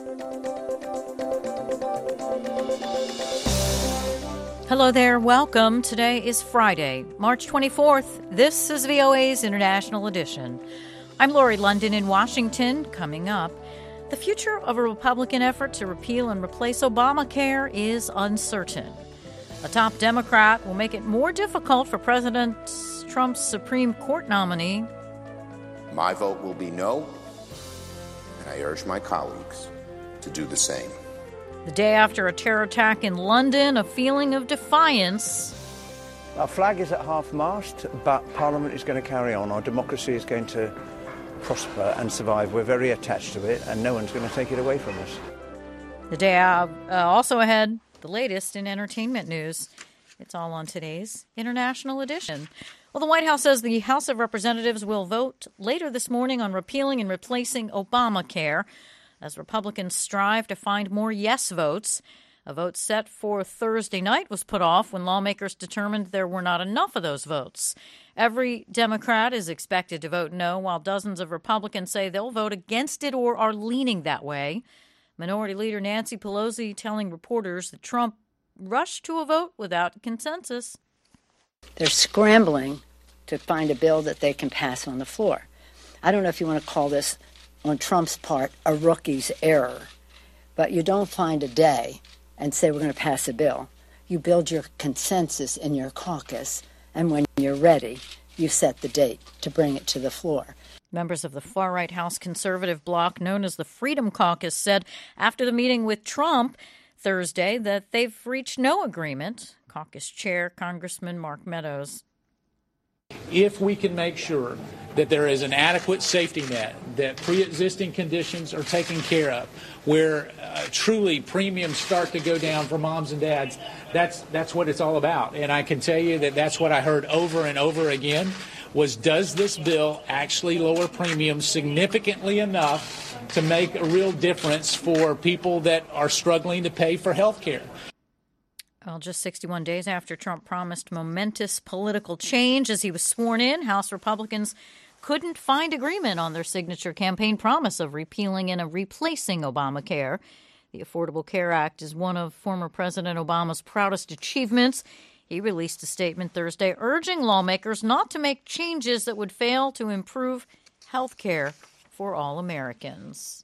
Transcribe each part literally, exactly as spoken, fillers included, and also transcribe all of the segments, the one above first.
Hello there. Welcome. Today is Friday, March twenty-fourth. This is V O A's International Edition. I'm Lori London in Washington. Coming up, the future of a Republican effort to repeal and replace Obamacare is uncertain. A top Democrat will make it more difficult for President Trump's Supreme Court nominee. My vote will be no, and I urge my colleagues to do the same. The day after a terror attack in London, a feeling of defiance. Our flag is at half-mast, but Parliament is going to carry on. Our democracy is going to prosper and survive. We're very attached to it, and no one's going to take it away from us. The day uh, also ahead, the latest in entertainment news. It's all on today's International Edition. Well, the White House says the House of Representatives will vote later this morning on repealing and replacing Obamacare, as Republicans strive to find more yes votes. A vote set for Thursday night was put off when lawmakers determined there were not enough of those votes. Every Democrat is expected to vote no, while dozens of Republicans say they'll vote against it or are leaning that way. Minority Leader Nancy Pelosi telling reporters that Trump rushed to a vote without consensus. They're scrambling to find a bill that they can pass on the floor. I don't know if you want to call this, on Trump's part, a rookie's error. But you don't find a day and say we're going to pass a bill. You build your consensus in your caucus, and when you're ready, you set the date to bring it to the floor. Members of the far-right House conservative bloc, known as the Freedom Caucus, said after the meeting with Trump Thursday that they've reached no agreement. Caucus Chair Congressman Mark Meadows. If we can make sure that there is an adequate safety net, that pre-existing conditions are taken care of, where uh, truly premiums start to go down for moms and dads, that's that's what it's all about. And I can tell you that that's what I heard over and over again was, does this bill actually lower premiums significantly enough to make a real difference for people that are struggling to pay for health care? Well, just sixty-one days after Trump promised momentous political change as he was sworn in, House Republicans couldn't find agreement on their signature campaign promise of repealing and replacing Obamacare. The Affordable Care Act is one of former President Obama's proudest achievements. He released a statement Thursday urging lawmakers not to make changes that would fail to improve health care for all Americans.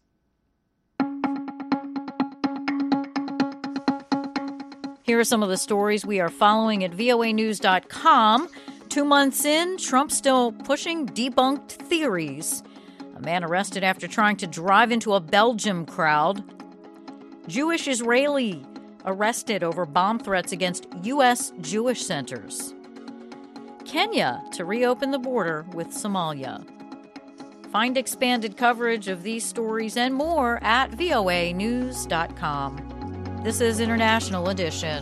Here are some of the stories we are following at V O A news dot com. Two months in, Trump still pushing debunked theories. A man arrested after trying to drive into a Belgium crowd. Jewish Israeli arrested over bomb threats against U S Jewish centers. Kenya to reopen the border with Somalia. Find expanded coverage of these stories and more at V O A news dot com. This is International Edition.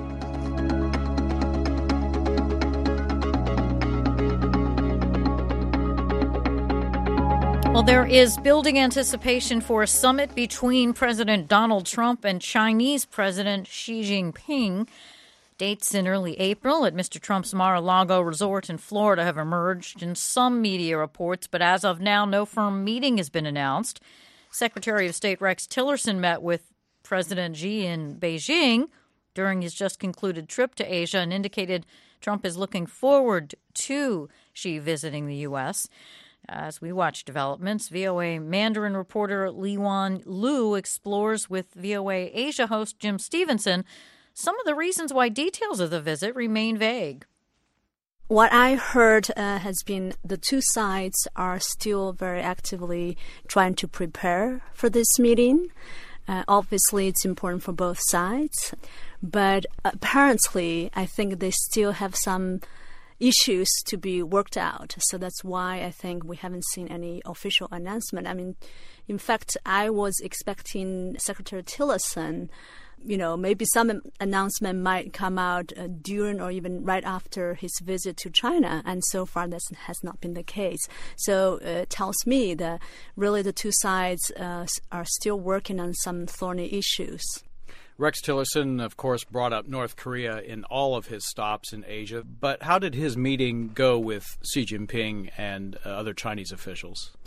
Well, there is building anticipation for a summit between President Donald Trump and Chinese President Xi Jinping. Dates in early April at Mister Trump's Mar-a-Lago resort in Florida have emerged in some media reports, but as of now, no firm meeting has been announced. Secretary of State Rex Tillerson met with President Xi in Beijing during his just concluded trip to Asia and indicated Trump is looking forward to Xi visiting the U S. As we watch developments, V O A Mandarin reporter Liwan Liu explores with V O A Asia host Jim Stevenson some of the reasons why details of the visit remain vague. What I heard uh, has been the two sides are still very actively trying to prepare for this meeting. Uh, obviously, it's important for both sides, but apparently, I think they still have some issues to be worked out. So that's why I think we haven't seen any official announcement. I mean, in fact, I was expecting Secretary Tillerson, you know, maybe some announcement might come out uh, during or even right after his visit to China. And so far, that has not been the case. So uh, it tells me that really the two sides uh, are still working on some thorny issues. Rex Tillerson, of course, brought up North Korea in all of his stops in Asia. But how did his meeting go with Xi Jinping and uh, other Chinese officials?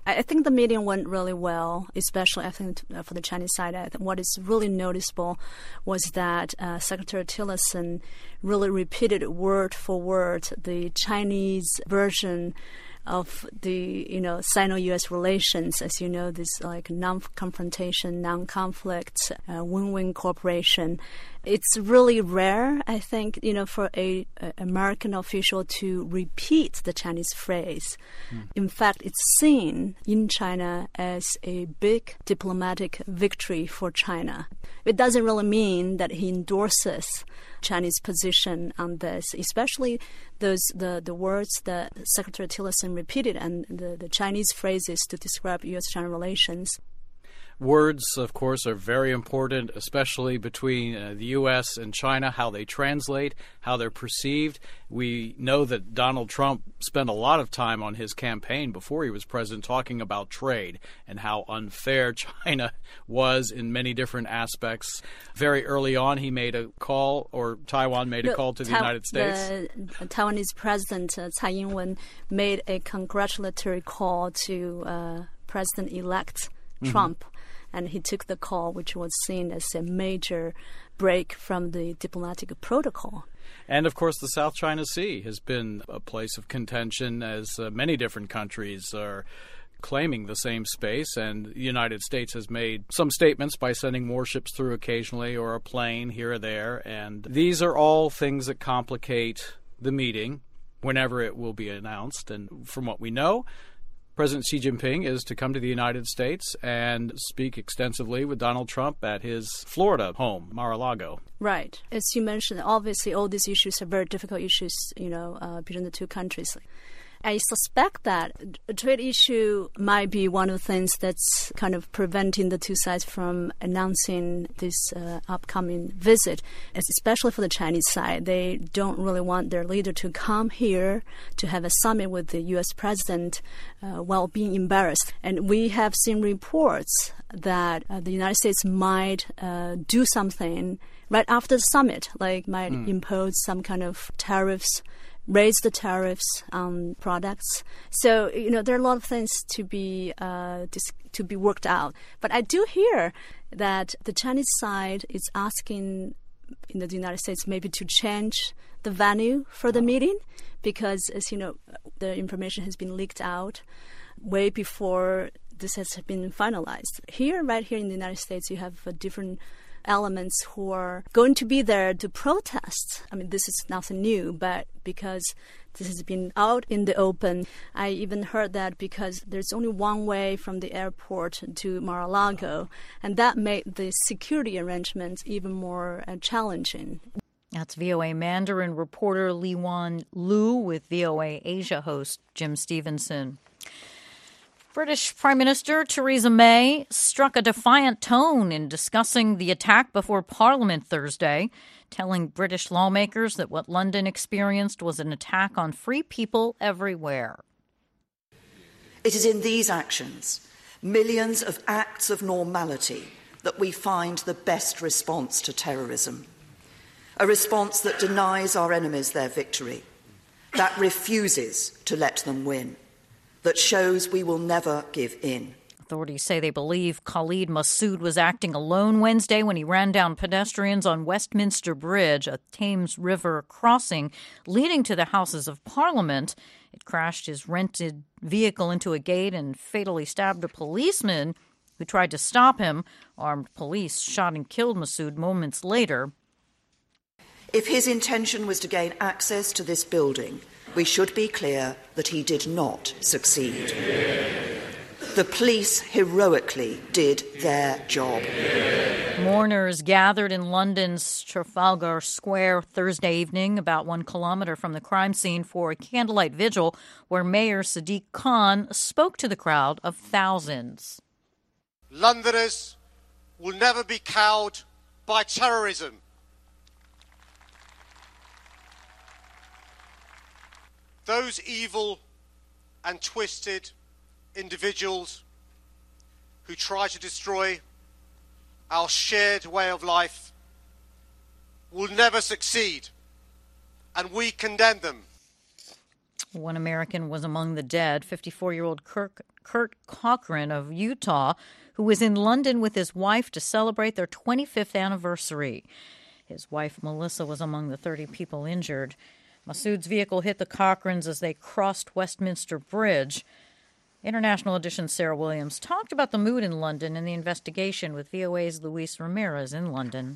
I think the meeting went really well, especially I think for the Chinese side. I think what is really noticeable was that uh, Secretary Tillerson really repeated word for word the Chinese version of the, you know, Sino-U S relations. As you know, this like non-confrontation, non-conflict, uh, win-win cooperation. It's really rare, I think, you know, for a, a American official to repeat the Chinese phrase. Mm. In fact, it's seen in China as a big diplomatic victory for China. It doesn't really mean that he endorses Chinese position on this, especially those the, the words that Secretary Tillerson repeated and the, the Chinese phrases to describe U S China relations. Words, of course, are very important, especially between uh, the U S and China, how they translate, how they're perceived. We know that Donald Trump spent a lot of time on his campaign before he was president talking about trade and how unfair China was in many different aspects. Very early on, he made a call, or Taiwan made a call to the Ta- United States. The Taiwanese President uh, Tsai Ing-wen made a congratulatory call to uh, President-elect Trump. Mm-hmm. And he took the call, which was seen as a major break from the diplomatic protocol. And, of course, the South China Sea has been a place of contention as uh, many different countries are claiming the same space. And the United States has made some statements by sending warships through occasionally or a plane here or there. And these are all things that complicate the meeting whenever it will be announced. And from what we know, President Xi Jinping is to come to the United States and speak extensively with Donald Trump at his Florida home, Mar-a-Lago. Right. As you mentioned, obviously all these issues are very difficult issues, you know, uh, between the two countries. I suspect that a trade issue might be one of the things that's kind of preventing the two sides from announcing this uh, upcoming visit, especially for the Chinese side. They don't really want their leader to come here to have a summit with the U S president uh, while being embarrassed. And we have seen reports that uh, the United States might uh, do something right after the summit, like might mm. impose some kind of tariffs, raise the tariffs on products. So, you know, there are a lot of things to be uh, dis- to be worked out. But I do hear that the Chinese side is asking, you know, the United States maybe to change the venue for the meeting because, as you know, the information has been leaked out way before this has been finalized. Here, right here in the United States, you have a different elements who are going to be there to protest. I mean, this is nothing new, but because this has been out in the open, I even heard that because there's only one way from the airport to Mar-a-Lago, and that made the security arrangements even more uh, challenging. That's V O A Mandarin reporter Li-Wan Lu with V O A Asia host Jim Stevenson. British Prime Minister Theresa May struck a defiant tone in discussing the attack before Parliament Thursday, telling British lawmakers that what London experienced was an attack on free people everywhere. It is in these actions, millions of acts of normality, that we find the best response to terrorism. A response that denies our enemies their victory, that refuses to let them win, that shows we will never give in. Authorities say they believe Khalid Masood was acting alone Wednesday when he ran down pedestrians on Westminster Bridge, a Thames River crossing leading to the Houses of Parliament. It crashed his rented vehicle into a gate and fatally stabbed a policeman who tried to stop him. Armed police shot and killed Masood moments later. If his intention was to gain access to this building, we should be clear that he did not succeed. The police heroically did their job. Mourners gathered in London's Trafalgar Square Thursday evening, about one kilometre from the crime scene, for a candlelight vigil where Mayor Sadiq Khan spoke to the crowd of thousands. Londoners will never be cowed by terrorism. Those evil and twisted individuals who try to destroy our shared way of life will never succeed, and we condemn them. One American was among the dead. fifty-four-year-old Kirk Kurt Cochran of Utah, who was in London with his wife to celebrate their twenty-fifth anniversary. His wife, Melissa, was among the thirty people injured. Massoud's vehicle hit the Cochrans as they crossed Westminster Bridge. International Edition's Sarah Williams talked about the mood in London and the investigation with V O A's Luis Ramirez in London.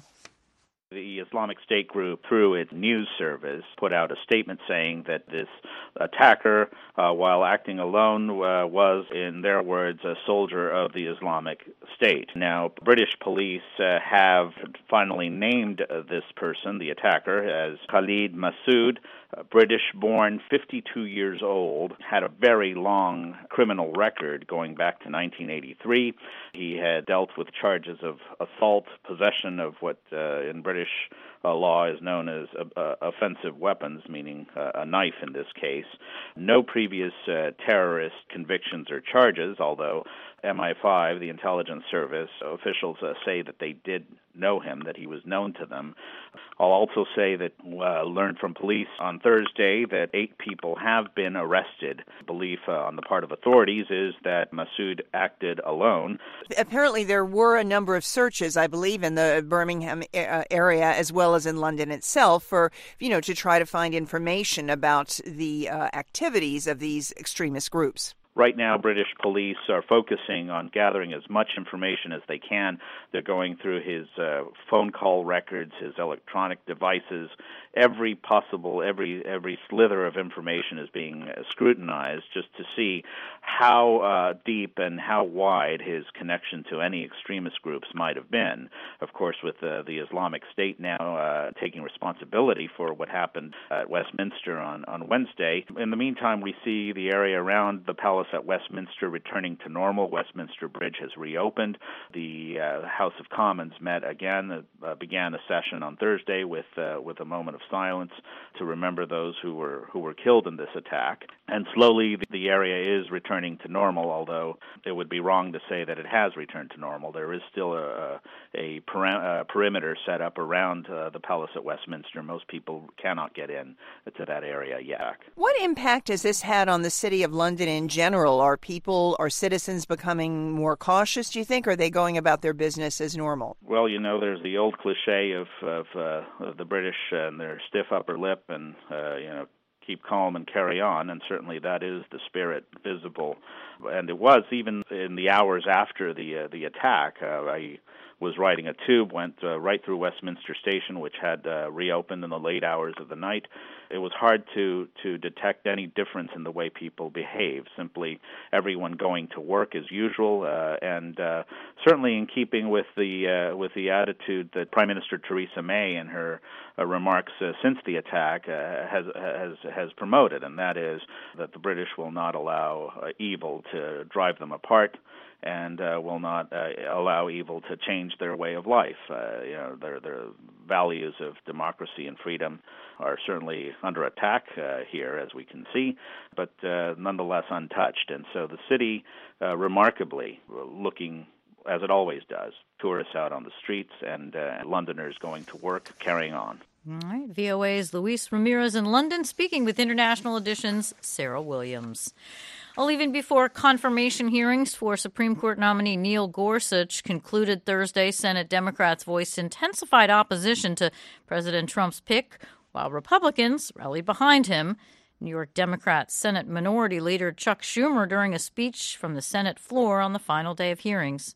The Islamic State group, through its news service, put out a statement saying that this attacker, uh, while acting alone, uh, was, in their words, a soldier of the Islamic State. Now, British police uh, have finally named uh, this person, the attacker, as Khalid Massoud, uh, British-born, fifty-two years old, had a very long criminal record going back to nineteen eighty-three. He had dealt with charges of assault, possession of what uh, in British uh, law is known as uh, uh, offensive weapons, meaning uh, a knife in this case. No previous uh, terrorist convictions or charges, although M I five, the intelligence service, officials uh, say that they did know him, that he was known to them. I'll also say that uh, learned from police on Thursday that eight people have been arrested. Belief uh, on the part of authorities is that Massoud acted alone. Apparently there were a number of searches, I believe, in the Birmingham area as well as in London itself for, you know, to try to find information about the uh, activities of these extremist groups. Right now, British police are focusing on gathering as much information as they can. They're going through his uh, phone call records, his electronic devices. Every possible, every every slither of information is being uh, scrutinized just to see how uh, deep and how wide his connection to any extremist groups might have been. Of course, with uh, the Islamic State now uh, taking responsibility for what happened at Westminster on, on Wednesday. In the meantime, we see the area around the palace at Westminster returning to normal. Westminster Bridge has reopened. The uh, House of Commons met again, uh, began a session on Thursday with uh, with a moment of silence to remember those who were who were killed in this attack. And slowly the area is returning to normal, although it would be wrong to say that it has returned to normal. There is still a, a, peri- a perimeter set up around uh, the palace at Westminster. Most people cannot get in to that area yet. What impact has this had on the city of London in general? Are people, are citizens becoming more cautious, do you think, or are they going about their business as normal? Well, you know, there's the old cliche of, of, uh, of the British and their stiff upper lip and, uh, you know, keep calm and carry on, and certainly that is the spirit visible. And it was even in the hours after the uh, the attack. Uh, I was riding a tube, went uh, right through Westminster Station, which had uh, reopened in the late hours of the night. It was hard to, to detect any difference in the way people behave, simply everyone going to work as usual, uh, and uh, certainly in keeping with the uh, with the attitude that Prime Minister Theresa May in her uh, remarks uh, since the attack uh, has has has promoted, and that is that the British will not allow uh, evil to drive them apart, and uh, will not uh, allow evil to change their way of life. Uh, you know, their their values of democracy and freedom are certainly under attack uh, here, as we can see, but uh, nonetheless untouched. And so the city, uh, remarkably, looking as it always does, tourists out on the streets and uh, Londoners going to work, carrying on. All right. V O A's Luis Ramirez in London, speaking with International Edition's Sarah Williams. Well, even before confirmation hearings for Supreme Court nominee Neil Gorsuch concluded Thursday, Senate Democrats voiced intensified opposition to President Trump's pick, while Republicans rallied behind him. New York Democrat Senate Minority Leader Chuck Schumer during a speech from the Senate floor on the final day of hearings.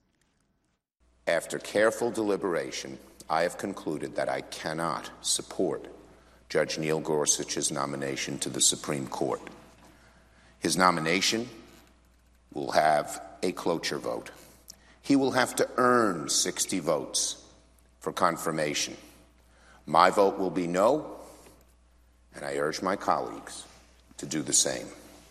After careful deliberation, I have concluded that I cannot support Judge Neil Gorsuch's nomination to the Supreme Court. His nomination will have a cloture vote. He will have to earn sixty votes for confirmation. My vote will be no, and I urge my colleagues to do the same.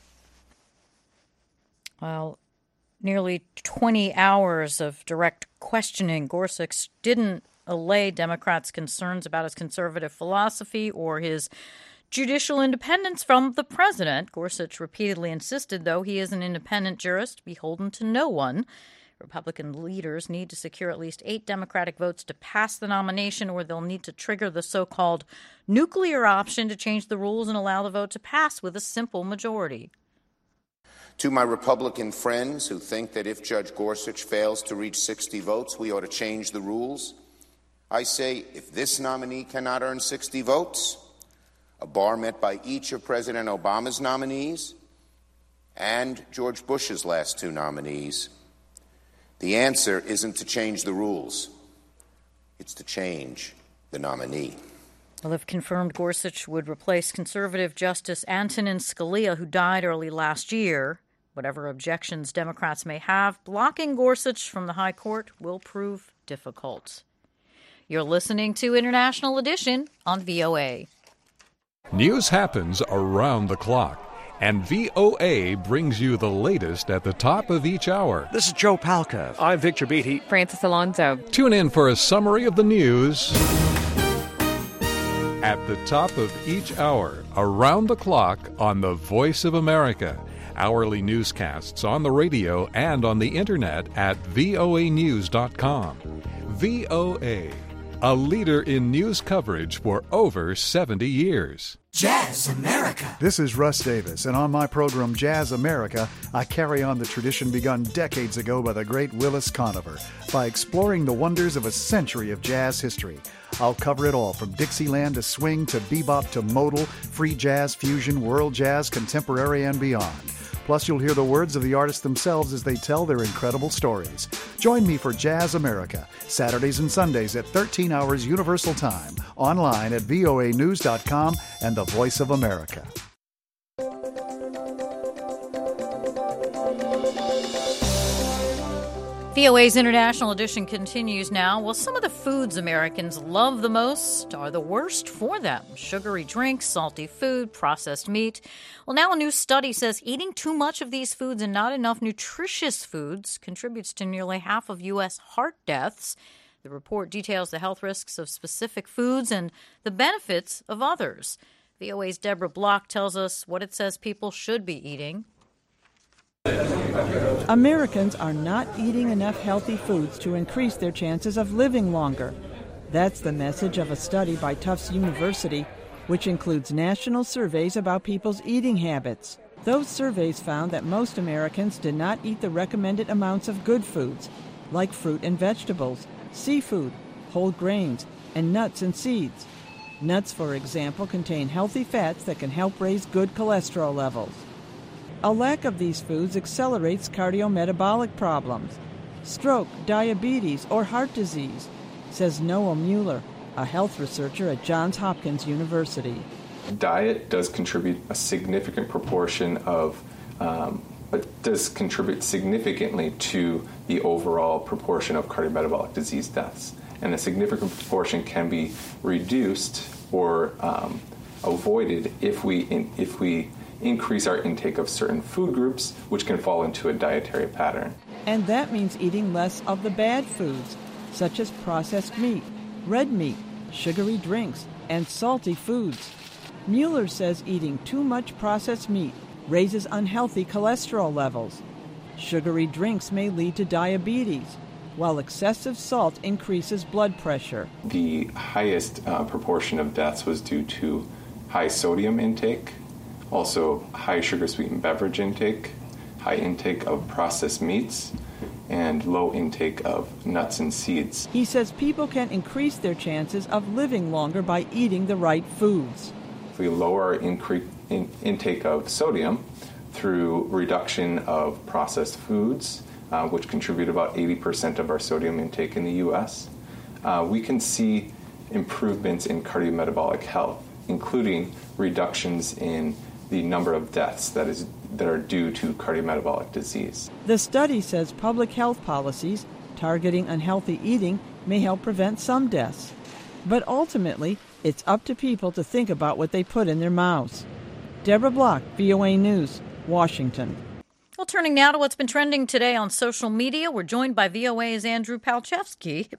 Well, nearly twenty hours of direct questioning. Gorsuch didn't allay Democrats' concerns about his conservative philosophy or his judicial independence from the president. Gorsuch repeatedly insisted, though, he is an independent jurist beholden to no one. Republican leaders need to secure at least eight Democratic votes to pass the nomination, or they'll need to trigger the so-called nuclear option to change the rules and allow the vote to pass with a simple majority. To my Republican friends who think that if Judge Gorsuch fails to reach sixty votes, we ought to change the rules, I say if this nominee cannot earn sixty votes, a bar met by each of President Obama's nominees and George Bush's last two nominees, the answer isn't to change the rules. It's to change the nominee. Well, if confirmed, Gorsuch would replace conservative Justice Antonin Scalia, who died early last year. Whatever objections Democrats may have, blocking Gorsuch from the High Court will prove difficult. You're listening to International Edition on V O A. News happens around the clock, and V O A brings you the latest at the top of each hour. This is Joe Palca. I'm Victor Beatty. Francis Alonso. Tune in for a summary of the news at the top of each hour, around the clock on the Voice of America. Hourly newscasts on the radio and on the internet at V O A news dot com. V O A, a leader in news coverage for over seventy years. Jazz America. This is Russ Davis, and on my program Jazz America, I carry on the tradition begun decades ago by the great Willis Conover by exploring the wonders of a century of jazz history. I'll cover it all, from Dixieland to swing to bebop to modal, free jazz, fusion, world jazz, contemporary, and beyond. Plus, you'll hear the words of the artists themselves as they tell their incredible stories. Join me for Jazz America, Saturdays and Sundays at thirteen hours Universal Time, online at V O A news dot com and the Voice of America. V O A's International Edition continues now. Well, some of the foods Americans love the most are the worst for them. Sugary drinks, salty food, processed meat. Well, now a new study says eating too much of these foods and not enough nutritious foods contributes to nearly half of U S heart deaths. The report details the health risks of specific foods and the benefits of others. V O A's Deborah Block tells us what it says people should be eating. Americans are not eating enough healthy foods to increase their chances of living longer. That's the message of a study by Tufts University, which includes national surveys about people's eating habits. Those surveys found that most Americans did not eat the recommended amounts of good foods, like fruit and vegetables, seafood, whole grains, and nuts and seeds. Nuts, for example, contain healthy fats that can help raise good cholesterol levels. A lack of these foods accelerates cardiometabolic problems, stroke, diabetes, or heart disease, says Noah Mueller, a health researcher at Johns Hopkins University. Diet does contribute a significant proportion of, um, but does contribute significantly to the overall proportion of cardiometabolic disease deaths. And a significant proportion can be reduced or um, avoided if we in, if we increase our intake of certain food groups, which can fall into a dietary pattern. And that means eating less of the bad foods, such as processed meat, red meat, sugary drinks, and salty foods. Mueller says eating too much processed meat raises unhealthy cholesterol levels. Sugary drinks may lead to diabetes, while excessive salt increases blood pressure. The highest uh, proportion of deaths was due to high sodium intake, also high sugar sweetened beverage intake, high intake of processed meats, and low intake of nuts and seeds. He says people can increase their chances of living longer by eating the right foods. If we lower our incre- in- intake of sodium through reduction of processed foods, uh, which contribute about eighty percent of our sodium intake in the U S, uh, we can see improvements in cardiometabolic health, including reductions in the number of deaths that is that are due to cardiometabolic disease. The study says public health policies targeting unhealthy eating may help prevent some deaths. But ultimately, it's up to people to think about what they put in their mouths. Deborah Block, V O A News, Washington. Well, turning now to what's been trending today on social media, we're joined by V O A's Andrew Palchevsky.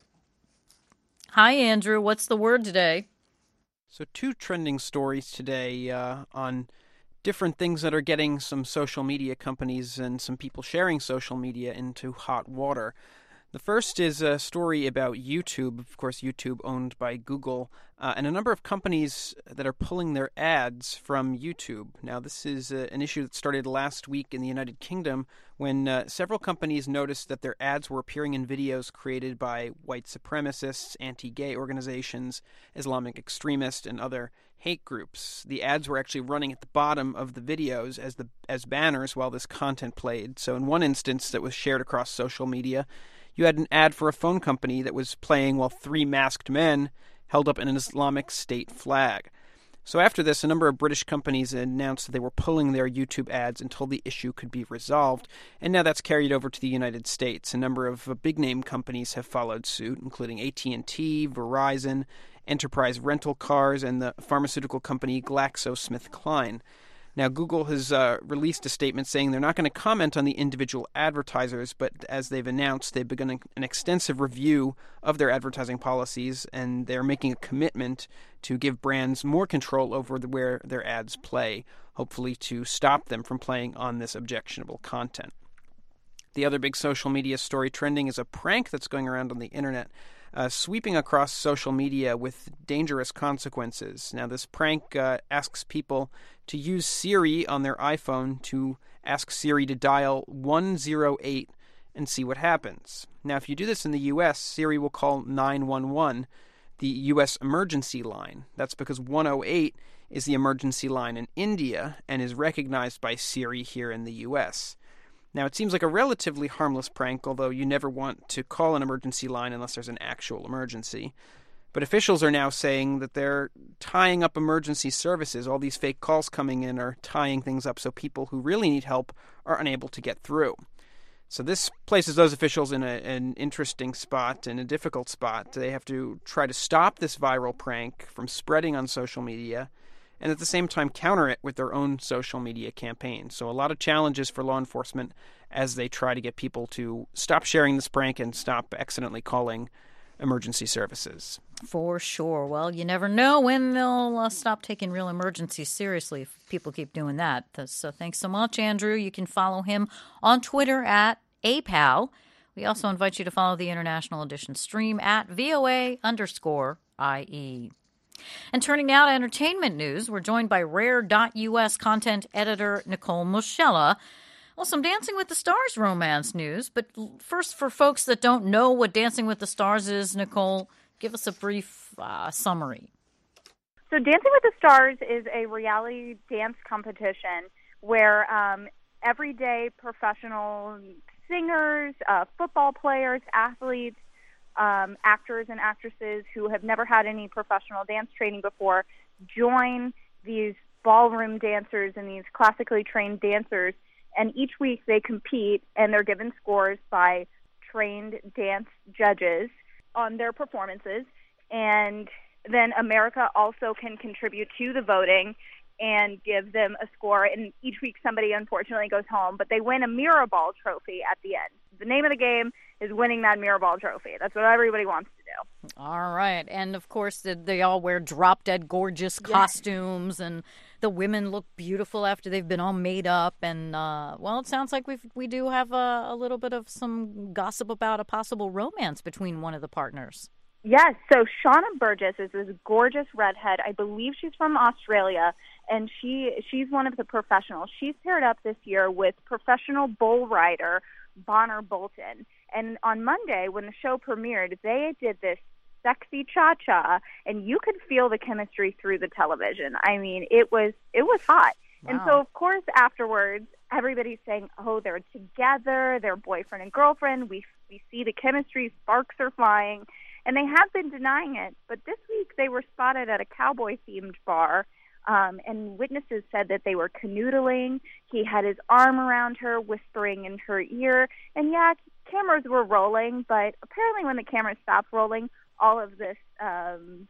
Hi, Andrew. What's the word today? So two trending stories today uh, on different things that are getting some social media companies and some people sharing social media into hot water. The first is a story about YouTube, of course, YouTube owned by Google, uh, and a number of companies that are pulling their ads from YouTube. Now, this is uh, an issue that started last week in the United Kingdom when uh, several companies noticed that their ads were appearing in videos created by white supremacists, anti-gay organizations, Islamic extremists, and other hate groups. The ads were actually running at the bottom of the videos as the as banners while this content played. So in one instance that was shared across social media, you had an ad for a phone company that was playing while three masked men held up an Islamic State flag. So after this, a number of British companies announced that they were pulling their YouTube ads until the issue could be resolved, and now that's carried over to the United States. A number of uh, big-name companies have followed suit, including A T and T, Verizon, Enterprise Rental Cars, and the pharmaceutical company GlaxoSmithKline. Now, Google has uh, released a statement saying they're not going to comment on the individual advertisers, but as they've announced, they've begun an extensive review of their advertising policies, and they're making a commitment to give brands more control over the, where their ads play, hopefully to stop them from playing on this objectionable content. The other big social media story trending is a prank that's going around on the internet, Uh, sweeping across social media with dangerous consequences. Now, this prank uh, asks people to use Siri on their iPhone to ask Siri to dial one zero eight and see what happens. Now, if you do this in the U S, Siri will call nine one one, the U S emergency line. That's because one oh eight is the emergency line in India and is recognized by Siri here in the U S. Now, it seems like a relatively harmless prank, although you never want to call an emergency line unless there's an actual emergency. But officials are now saying that they're tying up emergency services. All these fake calls coming in are tying things up so people who really need help are unable to get through. So this places those officials in a, an interesting spot, in a difficult spot. They have to try to stop this viral prank from spreading on social media, and at the same time counter it with their own social media campaign. So a lot of challenges for law enforcement as they try to get people to stop sharing this prank and stop accidentally calling emergency services. For sure. Well, you never know when they'll uh, stop taking real emergencies seriously if people keep doing that. So thanks so much, Andrew. You can follow him on Twitter at A P A L. We also invite you to follow the International Edition stream at VOA underscore IE. And turning now to entertainment news, we're joined by Rare dot U S content editor Nicole Moschella. Well, some Dancing with the Stars romance news, but first, for folks that don't know what Dancing with the Stars is, Nicole, give us a brief uh, summary. So Dancing with the Stars is a reality dance competition where um, everyday professional singers, uh, football players, athletes, Um, actors and actresses who have never had any professional dance training before join these ballroom dancers and these classically trained dancers, and each week they compete and they're given scores by trained dance judges on their performances, and then America also can contribute to the voting and give them a score, and each week somebody unfortunately goes home, but they win a mirror ball trophy at the end. The name of the game is winning that mirror ball trophy. That's what everybody wants to do. All right. And, of course, they all wear drop-dead gorgeous yes. costumes, and the women look beautiful after they've been all made up. And, uh, well, it sounds like we we do have a, a little bit of some gossip about a possible romance between one of the partners. Yes. So Shauna Burgess is this gorgeous redhead. I believe she's from Australia, and she she's one of the professionals. She's paired up this year with professional bull rider Bonner Bolton. And on Monday, when the show premiered, they did this sexy cha-cha, and you could feel the chemistry through the television. I mean, it was it was hot. Wow. And so, of course, afterwards, everybody's saying, oh, they're together, they're boyfriend and girlfriend. We we see the chemistry, sparks are flying. And they have been denying it, but this week they were spotted at a cowboy-themed bar, um, and witnesses said that they were canoodling. He had his arm around her, whispering in her ear. And, yeah, cameras were rolling, but apparently when the cameras stopped rolling, all of this um,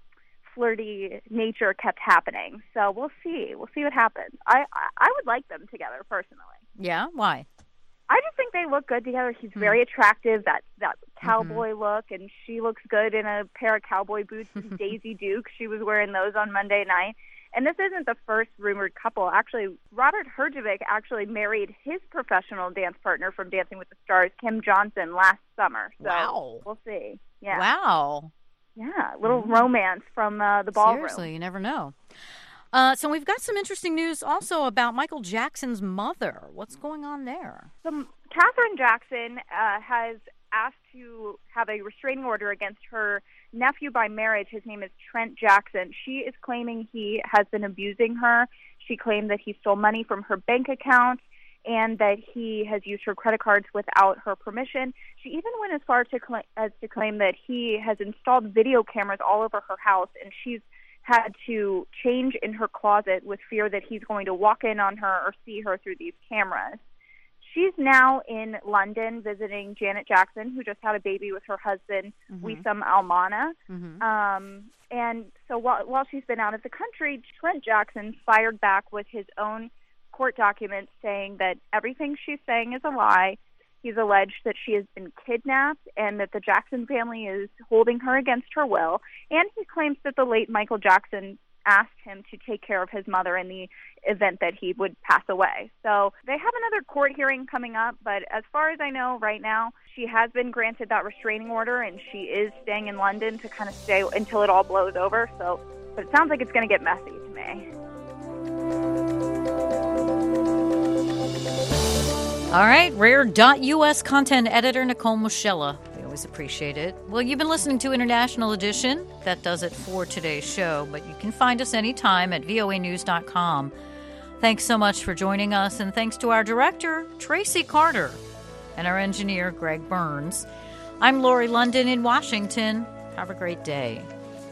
flirty nature kept happening. So we'll see. We'll see what happens. I, I, I would like them together, personally. Yeah? Why? I just think they look good together. He's very attractive, that that cowboy mm-hmm. look, and she looks good in a pair of cowboy boots and Daisy Duke. She was wearing those on Monday night. And this isn't the first rumored couple. Actually, Robert Herjavec actually married his professional dance partner from Dancing with the Stars, Kim Johnson, last summer. So wow. We'll see. Yeah. Wow. Yeah, a little mm-hmm. romance from uh, the ballroom. Seriously, you never know. Uh, so we've got some interesting news also about Michael Jackson's mother. What's going on there? So Catherine Jackson uh, has asked to have a restraining order against her nephew by marriage. His name is Trent Jackson. She is claiming he has been abusing her. She claimed that he stole money from her bank account and that he has used her credit cards without her permission. She even went as far to cl- as to claim that he has installed video cameras all over her house, and she's had to change in her closet with fear that he's going to walk in on her or see her through these cameras. She's now in London visiting Janet Jackson, who just had a baby with her husband, mm-hmm. Wissam Almana. Mm-hmm. Um, and so while, while she's been out of the country, Trent Jackson fired back with his own court documents saying that everything she's saying is a lie. He's alleged that she has been kidnapped and that the Jackson family is holding her against her will. And he claims that the late Michael Jackson asked him to take care of his mother in the event that he would pass away. So they have another court hearing coming up, but as far as I know right now, she has been granted that restraining order and she is staying in London to kind of stay until it all blows over. So, but it sounds like it's going to get messy to me. All right, rare dot U S content editor Nicole Muschella. We always appreciate it. Well, you've been listening to International Edition. That does it for today's show, but you can find us anytime at V O A news dot com. Thanks so much for joining us, and thanks to our director, Tracy Carter, and our engineer, Greg Burns. I'm Lori London in Washington. Have a great day.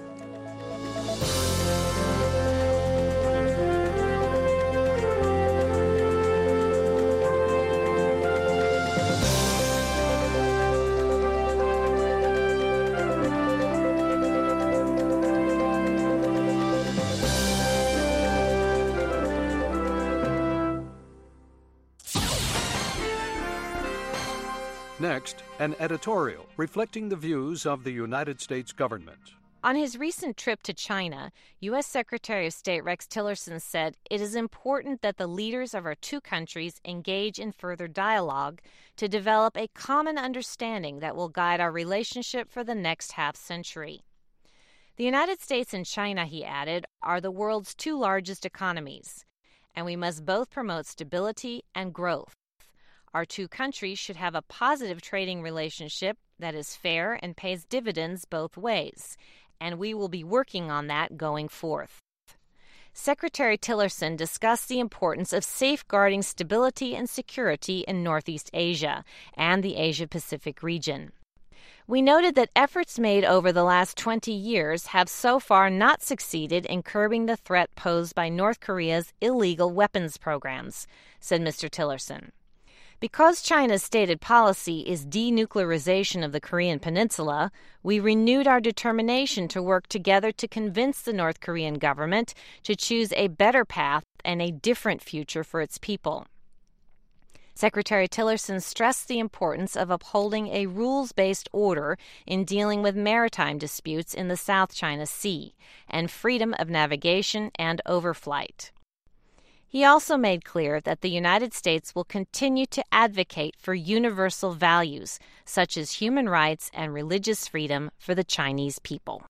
Next, an editorial reflecting the views of the United States government. On his recent trip to China, U S Secretary of State Rex Tillerson said it is important that the leaders of our two countries engage in further dialogue to develop a common understanding that will guide our relationship for the next half century. The United States and China, he added, are the world's two largest economies, and we must both promote stability and growth. Our two countries should have a positive trading relationship that is fair and pays dividends both ways, and we will be working on that going forth. Secretary Tillerson discussed the importance of safeguarding stability and security in Northeast Asia and the Asia-Pacific region. We noted that efforts made over the last twenty years have so far not succeeded in curbing the threat posed by North Korea's illegal weapons programs, said Mister Tillerson. Because China's stated policy is denuclearization of the Korean peninsula, we renewed our determination to work together to convince the North Korean government to choose a better path and a different future for its people. Secretary Tillerson stressed the importance of upholding a rules-based order in dealing with maritime disputes in the South China Sea and freedom of navigation and overflight. He also made clear that the United States will continue to advocate for universal values, such as human rights and religious freedom for the Chinese people.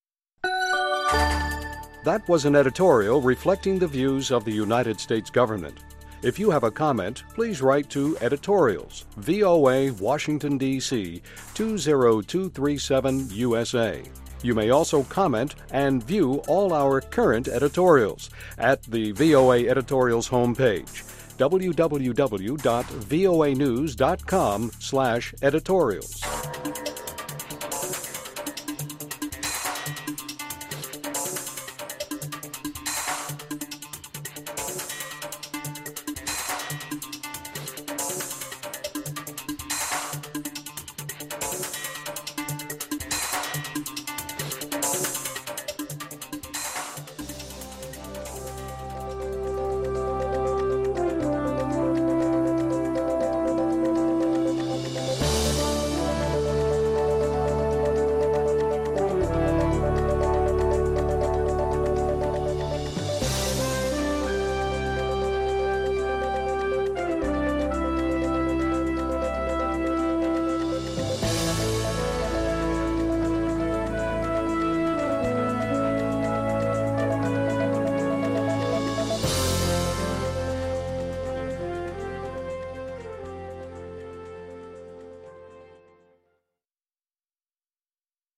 That was an editorial reflecting the views of the United States government. If you have a comment, please write to Editorials, V O A, Washington, D C two zero two three seven U S A. You may also comment and view all our current editorials at the V O A Editorials homepage, w w w dot v o a news dot com slash editorials.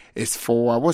is for our